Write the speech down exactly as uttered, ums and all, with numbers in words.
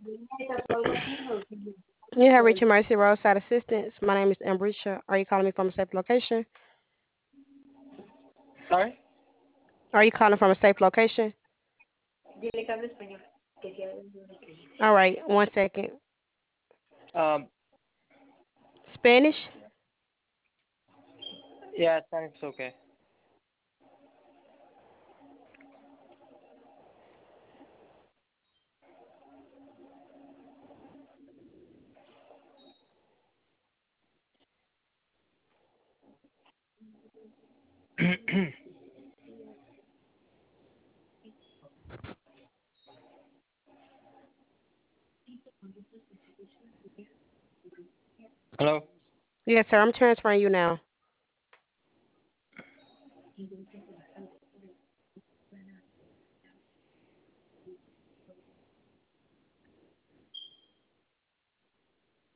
You have reached Mercy Roadside Assistance. My name is Ambrisha. Are you calling me from a safe location? Sorry? Are you calling from a safe location? All right, one second. Um, Spanish? yeah, thanks, okay. Hello? Yes, sir. I'm transferring you now.